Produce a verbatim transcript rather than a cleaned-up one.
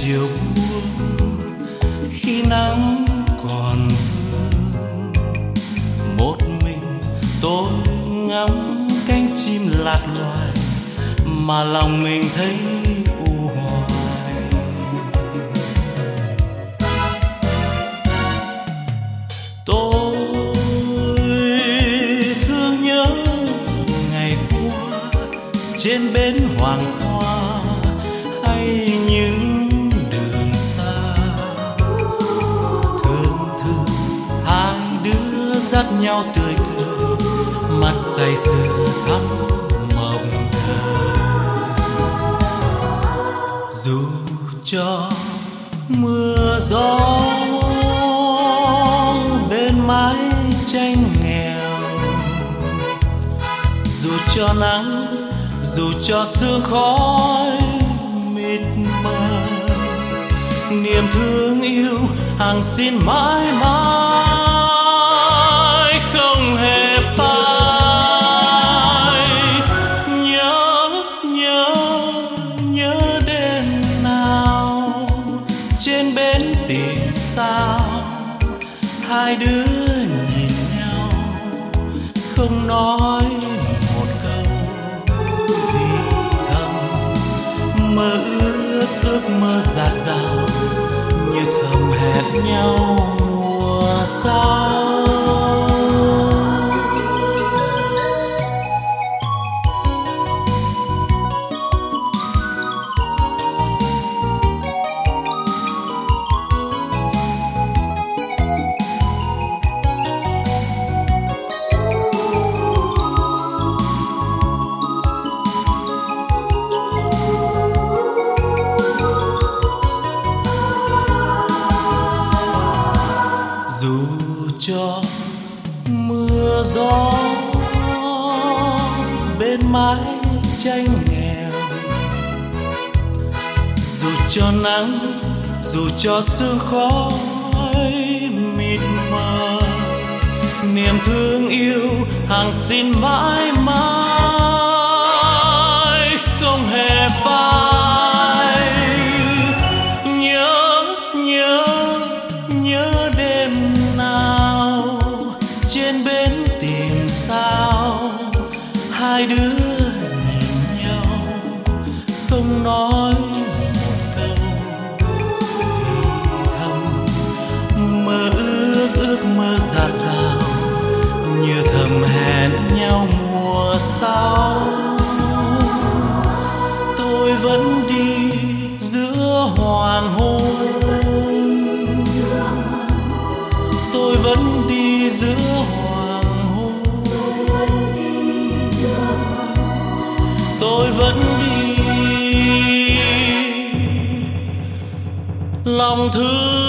chiều buông khi nắng còn vương, một mình tôi ngắm cánh chim lạc loài mà lòng mình thấy u hoài. Tôi thương nhớ ngày qua trên bến Hoàng Hoa hay những đường xa, thường thường hai đứa dắt nhau tươi cười, mắt say sưa thắm mộng đời. Dù cho mưa gió bên mái tranh nghèo, dù cho nắng, dù cho sương khói mịt mờ, niềm thương yêu hằng xin mãi mãi không hề phai. Nhớ nhớ nhớ đêm nào trên bến tìm sao, hai đứa nhìn nhau không nói một câu, thì thầm mơ ước ước mơ dạt dào như thầm hẹn nhau mùa sau. Dù cho mưa gió bên mái tranh nghèo, dù cho nắng, dù cho sương khói mịt mờ, niềm thương yêu hằng xin mãi mãi không hề phai. Nhớ nhớ nhớ đêm nào trên bến tìm sao, hai đứa nhìn nhau không nói một câu, thì thầm mơ ước ước mơ dạt dào như thầm hẹn nhau mùa sau. Tôi vẫn đi giữa hoàng hôn, tôi vẫn đi giữa hoàng hôn, tôi vẫn đi lòng thương